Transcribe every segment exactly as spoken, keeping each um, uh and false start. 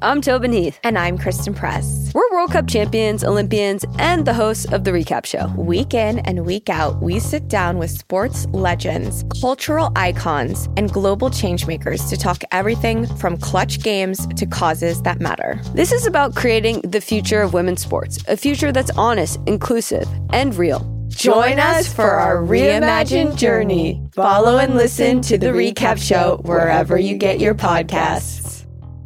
I'm Tobin Heath. And I'm Kristen Press. We're World Cup champions, Olympians, and the hosts of The Recap Show. Week in and week out, we sit down with sports legends, cultural icons, and global changemakers to talk everything from clutch games to causes that matter. This is about creating the future of women's sports, a future that's honest, inclusive, and real. Join us for our reimagined journey. Follow and listen to The Recap Show wherever you get your podcasts.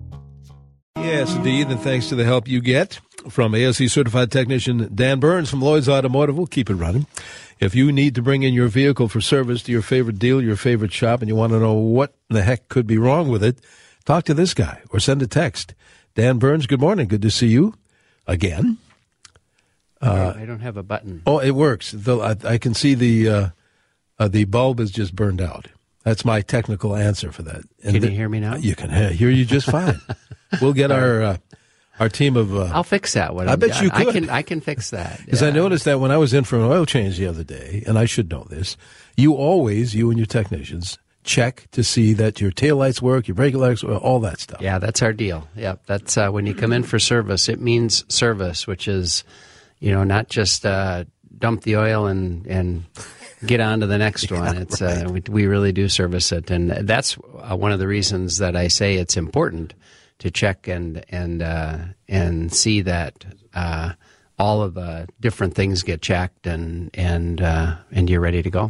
Yes, indeed, and thanks to the help you get from A S E certified technician Dan Burns from Lloyd's Automotive. We'll keep it running. If you need to bring in your vehicle for service to your favorite dealer, your favorite shop, and you want to know what the heck could be wrong with it, talk to this guy or send a text. Dan Burns, good morning. Good to see you again. Uh, I don't have a button. Oh, it works. The, I, I can see the uh, uh, the bulb is just burned out. That's my technical answer for that. And can the, you hear me now? You can hear you just fine. We'll get our uh, our team of. Uh, I'll fix that. What I I'm, bet you could. I can. I can fix that. Because yeah. I noticed that when I was in for an oil change the other day, and I should know this, you always, you and your technicians, check to see that your taillights work, your brake lights, all that stuff. Yeah, that's our deal. Yeah, that's uh, when you come in for service. It means service, which is. You know, not just uh, dump the oil and, and get on to the next one. Yeah, it's right. uh, we, we really do service it, and that's uh, one of the reasons that I say it's important to check and and uh, and see that uh, all of the different things get checked and and uh, and you're ready to go.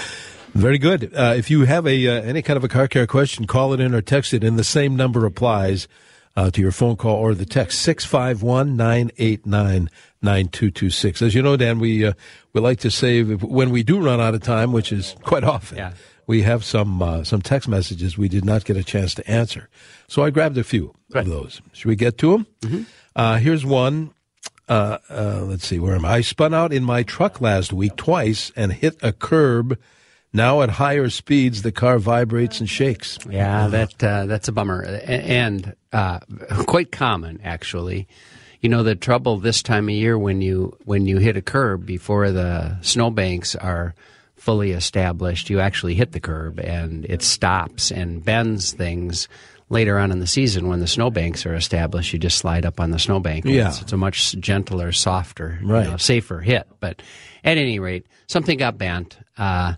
Very good. Uh, if you have a uh, any kind of a car care question, call it in or text it in. The same number applies uh, to your phone call or the text six five one, nine eight nine, nine two two six. As you know, Dan, we uh, we like to save when we do run out of time, which is quite often. Yeah. We have some uh, some text messages we did not get a chance to answer, so I grabbed a few Right. of those. Should we get to them? Mm-hmm. Uh, here's one. Uh, uh, let's see, where am I? I spun out in my truck last week twice and hit a curb. Now at higher speeds, the car vibrates and shakes. Yeah, that uh, that's a bummer, and uh, quite common actually. You know, the trouble this time of year when you when you hit a curb before the snowbanks are fully established, you actually hit the curb and it stops and bends things. Later on in the season, when the snowbanks are established, you just slide up on the snowbank. Yeah. It's, it's a much gentler, softer, Right. you know, safer hit. But at any rate, something got bent. Uh,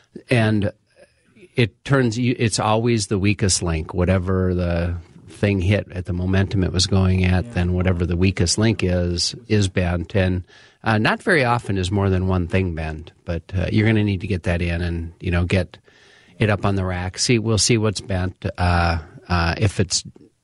And it turns, it's always the weakest link. Whatever the thing hit at the momentum it was going at, yeah. then whatever the weakest link is, is bent. And uh, not very often is more than one thing bent. But uh, you're going to need to get that in and, you know, get it up on the rack. See, we'll see what's bent. Uh, uh, if it's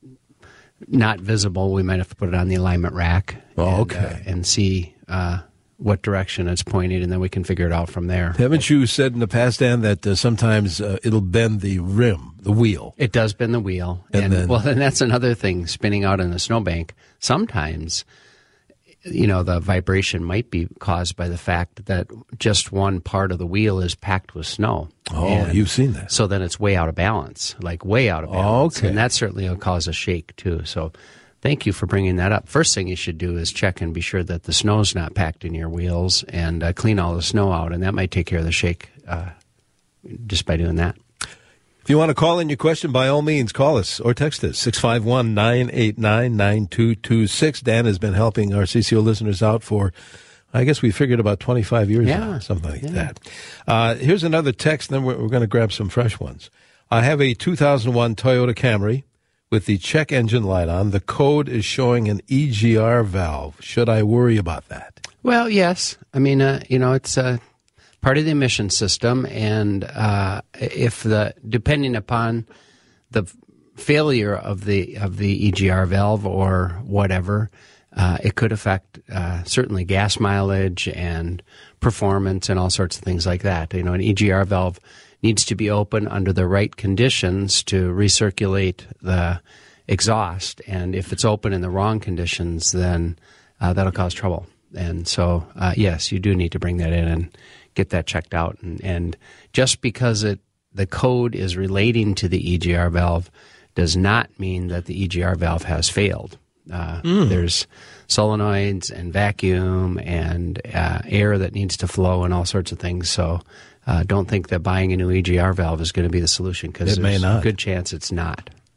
not visible, we might have to put it on the alignment rack. Oh, and, okay. Uh, and see uh, what direction it's pointed, and then we can figure it out from there. Haven't you said in the past, Dan, that uh, sometimes uh, it'll bend the rim, the wheel? It does bend the wheel. And, and then, well, then that's another thing, spinning out in a snowbank. Sometimes, you know, the vibration might be caused by the fact that just one part of the wheel is packed with snow. Oh, And you've seen that. So then it's way out of balance, like way out of balance. Okay. And that certainly will cause a shake, too. So thank you for bringing that up. First thing you should do is check and be sure that the snow's not packed in your wheels and uh, clean all the snow out, and that might take care of the shake uh, just by doing that. If you want to call in your question, by all means, call us or text us, six five one, nine eight nine, nine two two six. Dan has been helping our C C O listeners out for, I guess we figured about twenty-five years Yeah. now, something like Yeah. that. Uh, here's another text, then we're, we're going to grab some fresh ones. I have a two thousand one Toyota Camry with the check engine light on. The code is showing an E G R valve. Should I worry about that? Well, yes. I mean, uh, you know, it's uh, part of the emission system, and uh, if the depending upon the failure of the of the E G R valve or whatever, uh, it could affect uh, certainly gas mileage and performance and all sorts of things like that. You know, an E G R valve needs to be open under the right conditions to recirculate the exhaust, and if it's open in the wrong conditions, then uh, that'll cause trouble. And so, uh, yes, you do need to bring that in and get that checked out. And, and just because it the code is relating to the E G R valve does not mean that the E G R valve has failed. Uh, mm. There's solenoids and vacuum and uh, air that needs to flow and all sorts of things. So uh, don't think that buying a new E G R valve is going to be the solution, because It may there's not. a good chance it's not.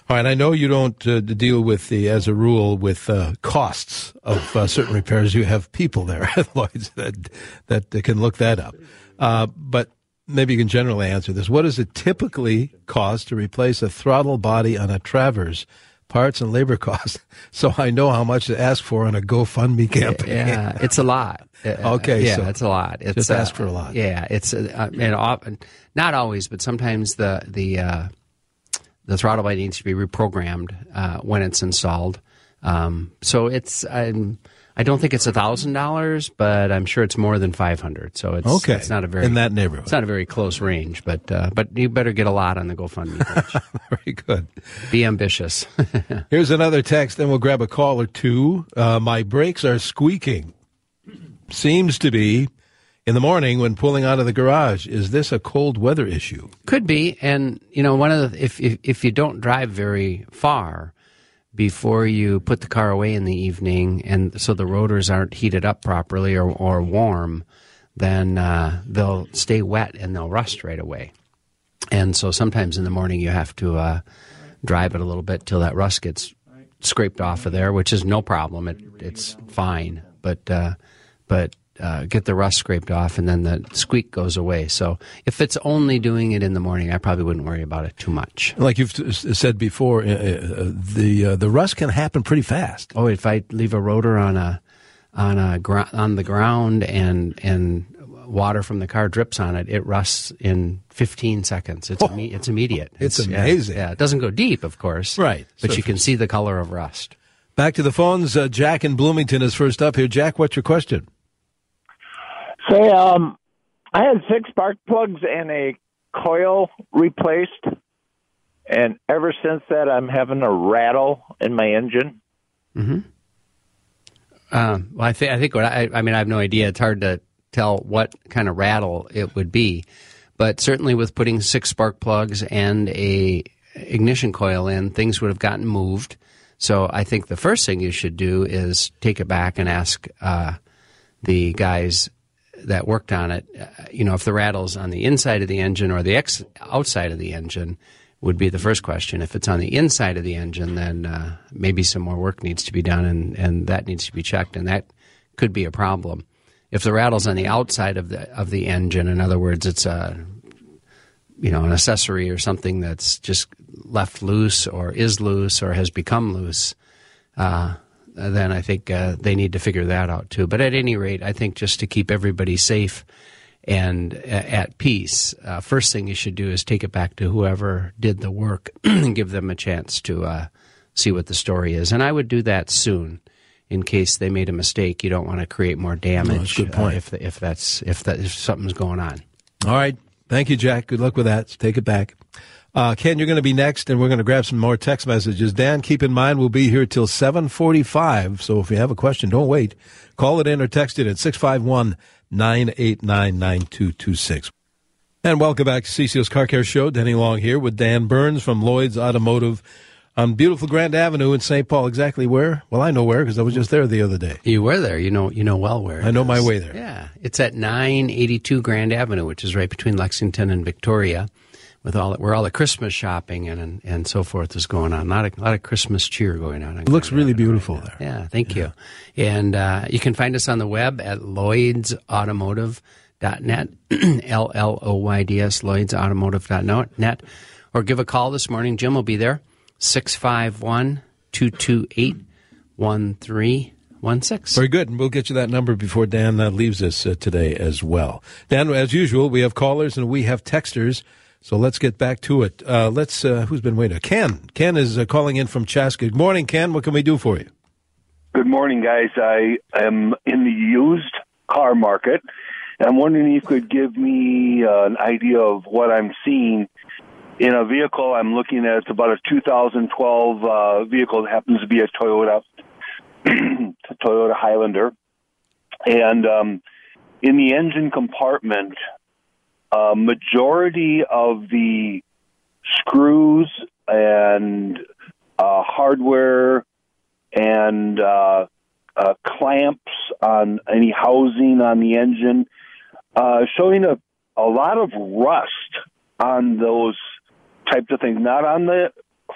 All right, I know you don't uh, deal with the, as a rule, with uh, costs of uh, certain repairs. You have people there at Lloyd's that that can look that up. Uh, but maybe you can generally answer this. What does it typically cost to replace a throttle body on a Travers? Parts and labor costs, so I know how much to ask for on a GoFundMe campaign. Yeah, it's a lot. Okay, yeah, so it's a lot. It's, just ask uh, for a lot. Yeah, it's uh, and often, not always, but sometimes the the uh, the throttle body needs to be reprogrammed uh, when it's installed. Um, so it's um, I don't think it's a thousand dollars, but I'm sure it's more than five hundred. So it's okay. It's not a very in that neighborhood. It's not a very close range, but uh, but you better get a lot on the GoFundMe page. Very good. Be ambitious. Here's another text, then we'll grab a call or two. Uh, my brakes are squeaking. Seems to be in the morning when pulling out of the garage. Is this a cold weather issue? Could be, and you know, one of the if if, if you don't drive very far before you put the car away in the evening, and so the rotors aren't heated up properly or, or warm, then uh, they'll stay wet and they'll rust right away. And so sometimes in the morning you have to uh, drive it a little bit till that rust gets scraped off of there, which is no problem. It, it's fine, but uh, but uh, get the rust scraped off, and then the squeak goes away. So if it's only doing it in the morning, I probably wouldn't worry about it too much. Like you've t- said before, uh, uh, the uh, the rust can happen pretty fast. Oh, if I leave a rotor on a on a gr- on the ground and and water from the car drips on it, it rusts in fifteen seconds. It's oh, imme- it's immediate. It's, it's amazing. Yeah, yeah, it doesn't go deep, of course. Right. But so you can see the color of rust. Back to the phones. Uh, Jack in Bloomington is first up here. Jack, what's your question? Say, um, I had six spark plugs and a coil replaced, and ever since that, I'm having a rattle in my engine. Mm-hmm. Um, well, I think I think what I, I mean, I have no idea. It's hard to tell what kind of rattle it would be, but certainly with putting six spark plugs and a ignition coil in, things would have gotten moved. So I think the first thing you should do is take it back and ask uh, the guys that worked on it, uh, you know, if the rattle's on the inside of the engine or the ex- outside of the engine would be the first question. If it's on the inside of the engine, then uh, maybe some more work needs to be done, and, and that needs to be checked, and that could be a problem. If the rattle's on the outside of the of the engine, in other words, it's a you know an accessory or something that's just left loose or is loose or has become loose, uh, then I think uh, they need to figure that out too. But at any rate, I think just to keep everybody safe and uh, at peace, uh, first thing you should do is take it back to whoever did the work and give them a chance to uh, see what the story is. And I would do that soon, in case they made a mistake. You don't want to create more damage. Oh, that's a good point. Uh, if the, if that's if that if something's going on. All right, thank you, Jack. Good luck with that. Take it back. Uh, Ken, you're going to be next, and we're going to grab some more text messages. Dan, keep in mind we'll be here till seven forty-five, so if you have a question, don't wait. Call it in or text it at six five one, nine eight nine, nine two two six. And welcome back to C C O's Car Care Show. Denny Long here with Dan Burns from Lloyd's Automotive on beautiful Grand Avenue in Saint Paul. Exactly where? Well, I know where because I was just there the other day. You were there. You know you know well where. I know is. my way there. Yeah. It's at nine eighty-two Grand Avenue, which is right between Lexington and Victoria, with all where all the Christmas shopping and and, and so forth is going on. A lot of, a lot of Christmas cheer going on. It looks really beautiful there. Yeah, thank you. And uh, you can find us on the web at lloyds automotive dot net, L L O Y D S, lloyds automotive dot net, or give a call this morning. Jim will be there, six five one, two two eight, one three one six. Very good, and we'll get you that number before Dan uh, leaves us uh, today as well. Dan, as usual, we have callers and we have texters, so let's get back to it. Uh, let's. Uh, who's been waiting? Ken. Ken is uh, calling in from Chaska. Good morning, Ken. What can we do for you? Good morning, guys. I am in the used car market, and I'm wondering if you could give me uh, an idea of what I'm seeing in a vehicle I'm looking at. It's about a two thousand twelve uh, vehicle that happens to be a Toyota, Toyota Highlander. And um, in the engine compartment, a majority of the screws and uh, hardware and uh, uh, clamps on any housing on the engine, uh, showing a, a lot of rust on those types of things, not on the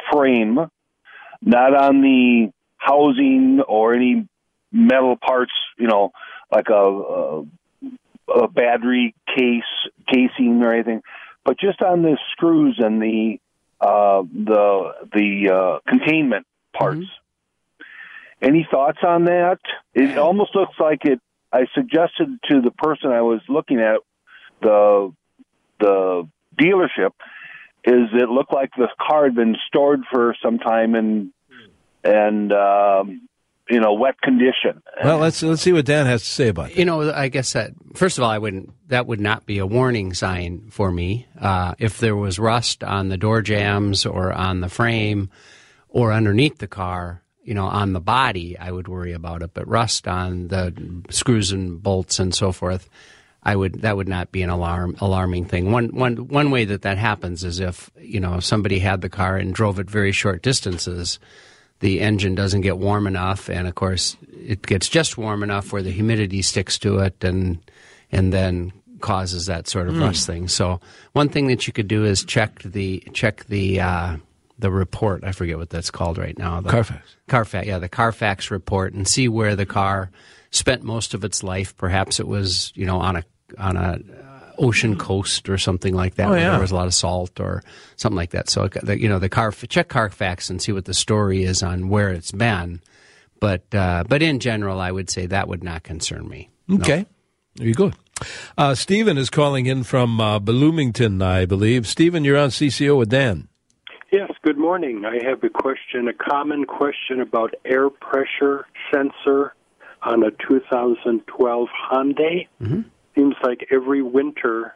frame, not on the housing or any metal parts, you know, like a, a, a battery case, casing or anything, but just on the screws and the uh, the the uh, containment parts. Mm-hmm. Any thoughts on that? It almost looks like it. I suggested to the person I was looking at, the the dealership, is it looked like the car had been stored for some time in and um, you know, wet condition. Well, let's let's see what Dan has to say about it. You know, I guess that first of all, I wouldn't. That would not be a warning sign for me. Uh, if there was rust on the door jambs or on the frame or underneath the car, you know, on the body, I would worry about it. But rust on the screws and bolts and so forth, I would. That would not be an alarm alarming thing. One one one way that that happens is if, you know, somebody had the car and drove it very short distances. The engine doesn't get warm enough, and of course, it gets just warm enough where the humidity sticks to it, and and then causes that sort of mm. rust thing. So, one thing that you could do is check the check the uh, the report. I forget what that's called right now. The Carfax. Carfax, yeah, the Carfax report, and see where the car spent most of its life. Perhaps it was, you know, on a on a ocean coast or something like that, oh, where yeah. there was a lot of salt or something like that. So, you know, the car check Carfax and see what the story is on where it's been. But uh, but in general, I would say that would not concern me. Okay, no. There you go. Uh, Stephen is calling in from uh, Bloomington, I believe. Stephen, you're on C C O with Dan. Yes, good morning. I have a question, a common question about air pressure sensor on a two thousand twelve Hyundai. Mm-hmm. Seems like every winter,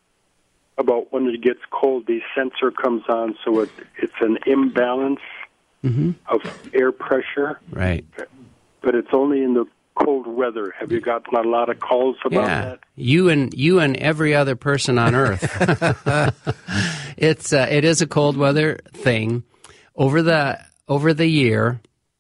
about when it gets cold, the sensor comes on, so it, it's an imbalance mm-hmm. of air pressure. Right. But it's only in the cold weather. Have you gotten a lot of calls about yeah. that? You and you and every other person on Earth. it's uh, it is a cold weather thing. Over the over the year,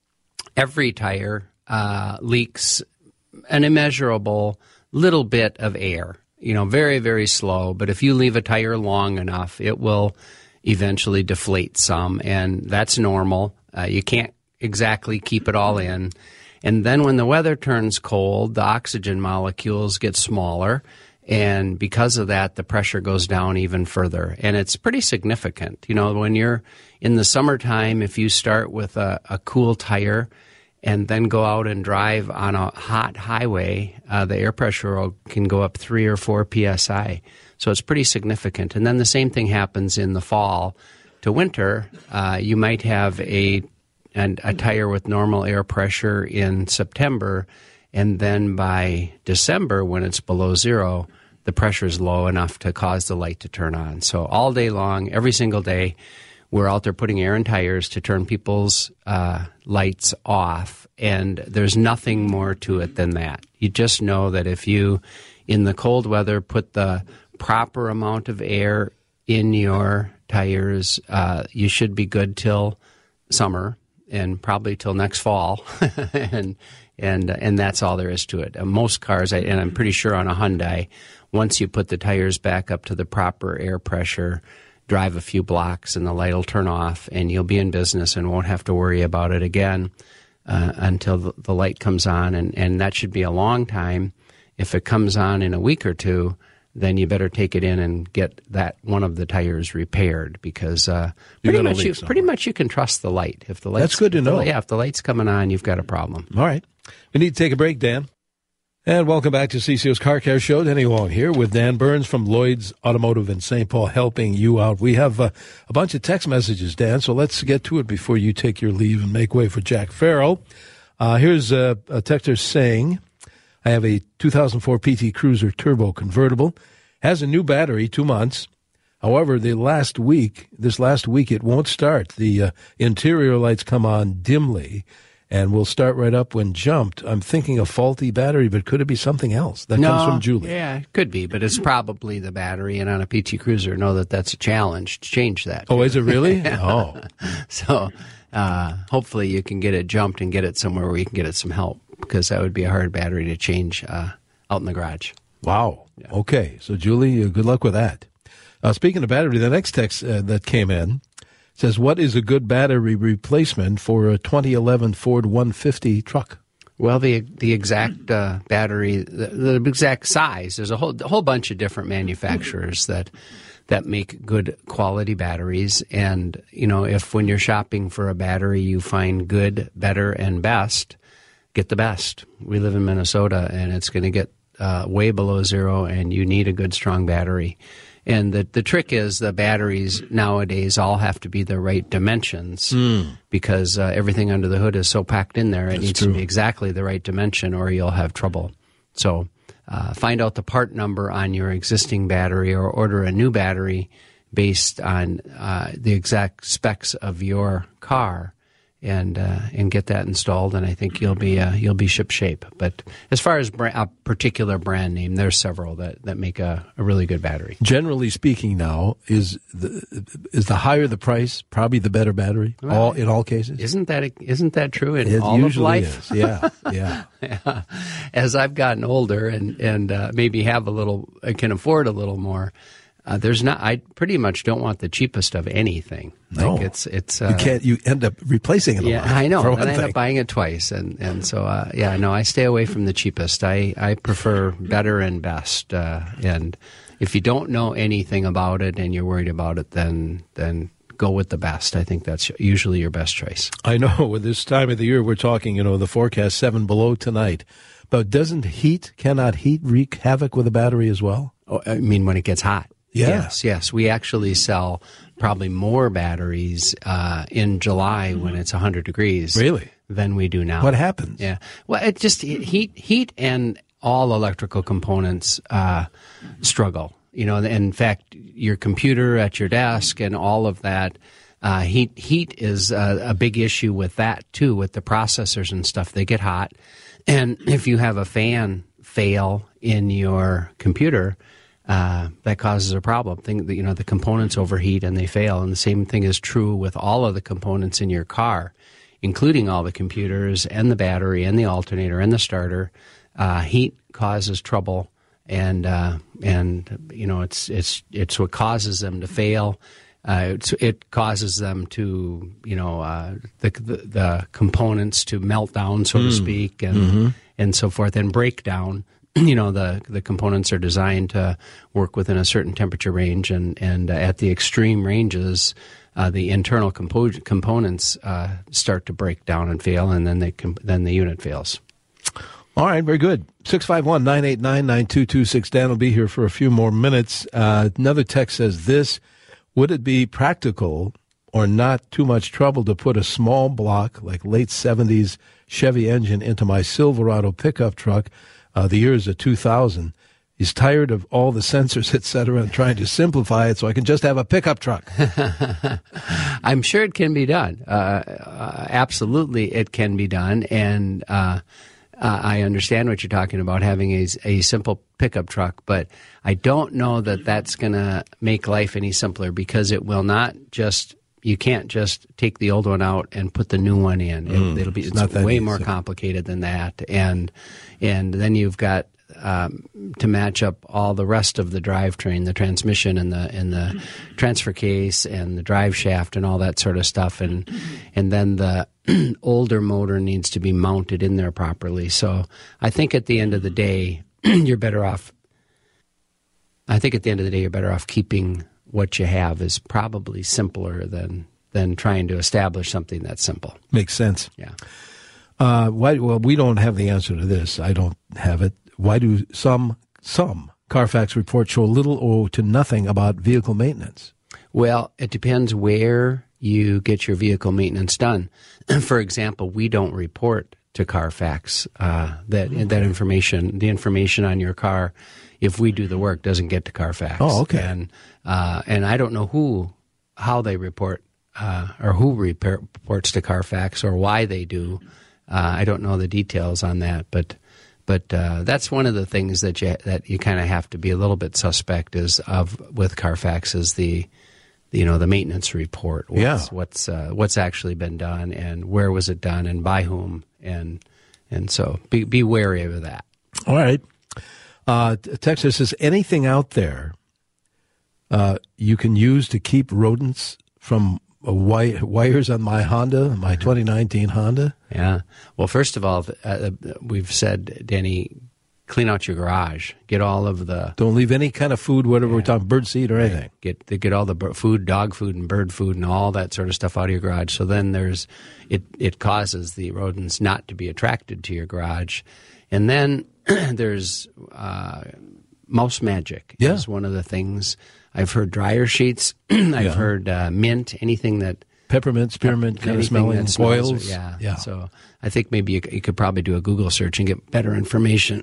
every tire uh, leaks an immeasurable little bit of air, you know, very, very slow. But if you leave a tire long enough, it will eventually deflate some, and that's normal. Uh, you can't exactly keep it all in. And then when the weather turns cold, the oxygen molecules get smaller, and because of that, the pressure goes down even further. And it's pretty significant. You know, when you're in the summertime, if you start with a, a cool tire and then go out and drive on a hot highway, uh, the air pressure will, can go up three or four P S I. So it's pretty significant. And then the same thing happens in the fall to winter. Uh, you might have a, an, a tire with normal air pressure in September, and then by December, when it's below zero, the pressure is low enough to cause the light to turn on. So all day long, every single day, we're out there putting air in tires to turn people's uh, lights off, and there's nothing more to it than that. You just know that if you, in the cold weather, put the proper amount of air in your tires, uh, you should be good till summer and probably till next fall, and and and that's all there is to it. Uh, most cars, I, and I'm pretty sure on a Hyundai, once you put the tires back up to the proper air pressure, drive a few blocks and the light will turn off, and you'll be in business and won't have to worry about it again uh, until the, the light comes on, and, and that should be a long time. If it comes on in a week or two, then you better take it in and get that one of the tires repaired, because uh, pretty much you pretty much you can trust the light. If the lights, that's good to know. The, yeah, if the light's coming on, you've got a problem. All right, we need to take a break, Dan. And welcome back to C C O's Car Care Show. Danny Wong here with Dan Burns from Lloyd's Automotive in Saint Paul, helping you out. We have uh, a bunch of text messages, Dan, so let's get to it before you take your leave and make way for Jack Farrell. Uh, here's a, a texter saying, I have a two thousand four P T Cruiser Turbo convertible, has a new battery, two months. However, the last week, this last week, it won't start. The uh, interior lights come on dimly and will start right up when jumped. I'm thinking a faulty battery, but could it be something else? That no, comes from Julie. Yeah, it could be, but it's probably the battery. And on a P T Cruiser, know that that's a challenge to change that. Oh, is it really? Oh. So uh, hopefully you can get it jumped and get it somewhere where you can get it some help, because that would be a hard battery to change uh, out in the garage. Wow. Yeah. Okay. So, Julie, uh, good luck with that. Uh, speaking of battery, the next text uh, that came in says, what is a good battery replacement for a twenty eleven Ford one fifty truck? Well, the the exact uh, battery, the, the exact size. There's a whole a whole bunch of different manufacturers that that make good quality batteries. And you know, if when you're shopping for a battery, you find good, better, and best, get the best. We live in Minnesota, and it's going to get uh, way below zero, and you need a good, strong battery. And the, the trick is the batteries nowadays all have to be the right dimensions mm. because uh, everything under the hood is so packed in there. It That's needs true. to be exactly the right dimension or you'll have trouble. So uh, find out the part number on your existing battery or order a new battery based on uh, the exact specs of your car. And uh, and get that installed, and I think you'll be uh, you'll be ship shape. But as far as brand, a particular brand name, there's several that, that make a, a really good battery. Generally speaking, now is the is the higher the price, probably the better battery. Well, all in all cases, isn't that isn't that true in it all usually of life? Is. Yeah, yeah. yeah. As I've gotten older and and uh, maybe have a little, I can afford a little more. Uh, there's not. I pretty much don't want the cheapest of anything. No, like it's it's. Uh, you can't. You end up replacing it. A yeah, lot, I know. For And one I end thing. up buying it twice, and and so uh, yeah, no, I stay away from the cheapest. I I prefer better and best. Uh, and if you don't know anything about it and you're worried about it, then then go with the best. I think that's usually your best choice. I know. With this time of the year, we're talking. You know, the forecast seven below tonight. But doesn't heat cannot heat wreak havoc with a battery as well? Oh, I mean, when it gets hot. Yeah. Yes, yes. We actually sell probably more batteries uh, in July when it's one hundred degrees. Really? Than we do now. What happens? Yeah. Well, it just heat, heat, and all electrical components uh, struggle. You know, in fact, your computer at your desk and all of that. Uh, heat, heat is a, a big issue with that too. With the processors and stuff, they get hot, and if you have a fan fail in your computer. Uh, that causes a problem. Thing that you know the components overheat and they fail, and the same thing is true with all of the components in your car, including all the computers and the battery and the alternator and the starter. Uh, heat causes trouble, and uh, and you know it's it's it's what causes them to fail. Uh, it's, it causes them to you know uh, the, the the components to melt down, so mm. to speak, and mm-hmm. and so forth, and break down. You know, the the components are designed to work within a certain temperature range, and, and uh, at the extreme ranges, uh, the internal compo- components uh, start to break down and fail, and then they com- then the unit fails. All right, very good. six five one, nine eight nine, nine two two six. Dan will be here for a few more minutes. Uh, another text says this, would it be practical or not too much trouble to put a small block, like late seventies Chevy engine into my Silverado pickup truck? Uh, the year is a two thousand. He's tired of all the sensors, et cetera, and trying to simplify it so I can just have a pickup truck. I'm sure it can be done. Uh, uh, absolutely, it can be done. And uh, uh, I understand what you're talking about, having a, a simple pickup truck. But I don't know that that's going to make life any simpler, because it will not just... You can't just take the old one out and put the new one in. It, mm, it'll be it's, it's not that way easy. more complicated than that, and and then you've got um, to match up all the rest of the drivetrain, the transmission, and the and the transfer case, and the drive shaft, and all that sort of stuff, and and then the older motor needs to be mounted in there properly. So I think at the end of the day, you're better off. I think at the end of the day, you're better off keeping. What you have is probably simpler than than trying to establish something that's simple. Makes sense. Yeah. Uh, why? Well, we don't have the answer to this. I don't have it. Why do some some Carfax reports show little or to nothing about vehicle maintenance? Well, it depends where you get your vehicle maintenance done. For example, we don't report to Carfax uh, that okay. that information. The information on your car, if we do the work, doesn't get to Carfax. Oh, okay. And uh, and I don't know who, how they report, uh, or who repair, reports to Carfax, or why they do. Uh, I don't know the details on that, but but uh, that's one of the things that you that you kind of have to be a little bit suspect is of with Carfax is the, you know, the maintenance report. What's, yeah. What's uh, what's actually been done, and where was it done, and by whom, and and so be be wary of that. All right. Uh, Texas says, anything out there uh, you can use to keep rodents from wi- wires on my Honda, my twenty nineteen Honda. Yeah. Well, first of all, uh, we've said, Danny, clean out your garage. Get all of the... Don't leave any kind of food, whatever yeah. we're talking, bird seed or anything. Get get all the food, dog food and bird food and all that sort of stuff out of your garage. So then there's... It, it causes the rodents not to be attracted to your garage. And then there's uh, mouse magic yeah. is one of the things. I've heard dryer sheets. I've yeah. heard uh, mint, anything that... Peppermint, spearmint, kind of smelling, smells, oils. Yeah. yeah. So I think maybe you, you could probably do a Google search and get better information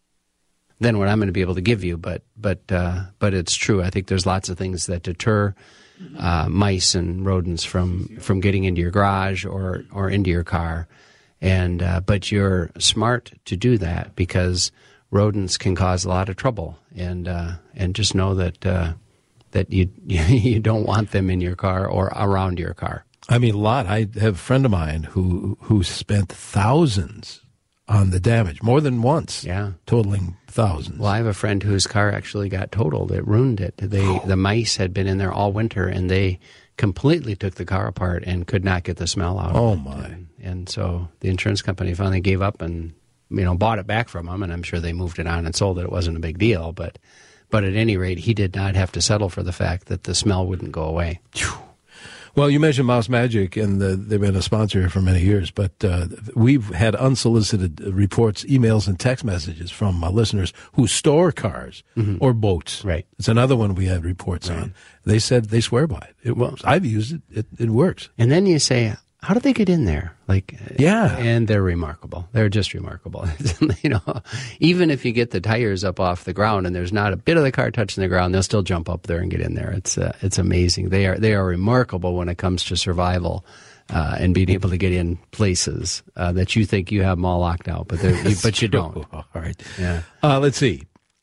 than what I'm going to be able to give you. But but uh, but it's true. I think there's lots of things that deter uh, mice and rodents from, from getting into your garage or, or into your car. And uh, but you're smart to do that because rodents can cause a lot of trouble. And uh, and just know that... Uh, that you you don't want them in your car or around your car. I mean, a lot. I have a friend of mine who who spent thousands on the damage, more than once, yeah, totaling thousands. Well, I have a friend whose car actually got totaled. It ruined it. They oh. The mice had been in there all winter, and they completely took the car apart and could not get the smell out. Oh, of it. my. And, and so the insurance company finally gave up and, you know, bought it back from them, and I'm sure they moved it on and sold it. It wasn't a big deal, but... But at any rate, he did not have to settle for the fact that the smell wouldn't go away. Well, you mentioned Mouse Magic, and the, they've been a sponsor here for many years, but uh, we've had unsolicited reports, emails, and text messages from uh, listeners who store cars mm-hmm. or boats. Right. It's another one we had reports right. on. They said they swear by it. It works. I've used it. It, it works. And then you say, how did they get in there? Like, yeah. And they're remarkable. They're just remarkable. You know, even if you get the tires up off the ground and there's not a bit of the car touching the ground, they'll still jump up there and get in there. It's uh, it's amazing. They are they are remarkable when it comes to survival uh, and being able to get in places uh, that you think you have them all locked out, but you, but you don't. All right. Yeah. Uh, let's see.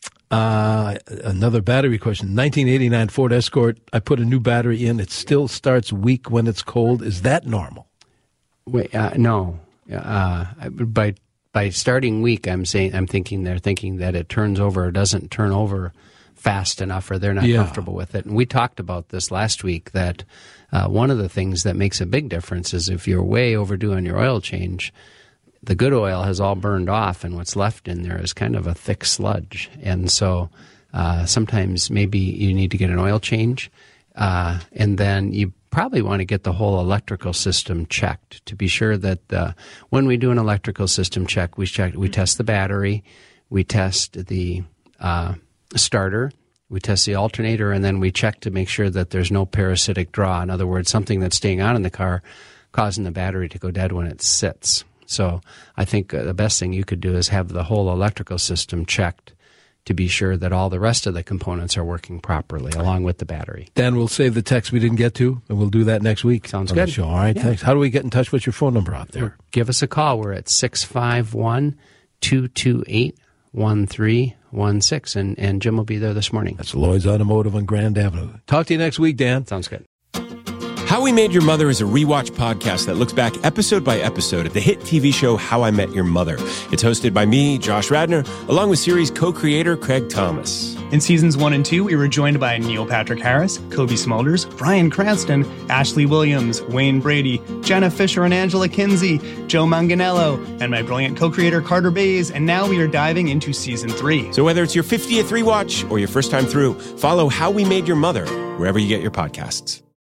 Uh, another battery question. nineteen eighty-nine Ford Escort. I put a new battery in. It still starts weak when it's cold. Is that normal? Wait, uh, no. Uh, by by starting weak, I'm saying I'm thinking they're thinking that it turns over or doesn't turn over fast enough, or they're not yeah. comfortable with it. And we talked about this last week. That uh, one of the things that makes a big difference is if you're way overdue on your oil change, the good oil has all burned off, and what's left in there is kind of a thick sludge. And so uh, sometimes maybe you need to get an oil change, uh, and then you probably want to get the whole electrical system checked to be sure that uh, when we do an electrical system check, we check, we test the battery, we test the uh, starter, we test the alternator, and then we check to make sure that there's no parasitic draw. In other words, something that's staying on in the car causing the battery to go dead when it sits. So I think uh, the best thing you could do is have the whole electrical system checked to be sure that all the rest of the components are working properly, along with the battery. Dan, we'll save the text we didn't get to, and we'll do that next week. Sounds good. Show. All right, yeah. Thanks. How do we get in touch with your phone number out there? Give us a call. We're at six five one, two two eight, one three one six, and, and Jim will be there this morning. That's Lloyd's Automotive on Grand Avenue. Talk to you next week, Dan. Sounds good. How We Made Your Mother is a rewatch podcast that looks back episode by episode at the hit T V show How I Met Your Mother. It's hosted by me, Josh Radnor, along with series co-creator Craig Thomas. In seasons one and two, we were joined by Neil Patrick Harris, Kobe Smulders, Bryan Cranston, Ashley Williams, Wayne Brady, Jenna Fisher and Angela Kinsey, Joe Manganiello, and my brilliant co-creator Carter Bays, and now we are diving into season three. So whether it's your fiftieth rewatch or your first time through, follow How We Made Your Mother wherever you get your podcasts.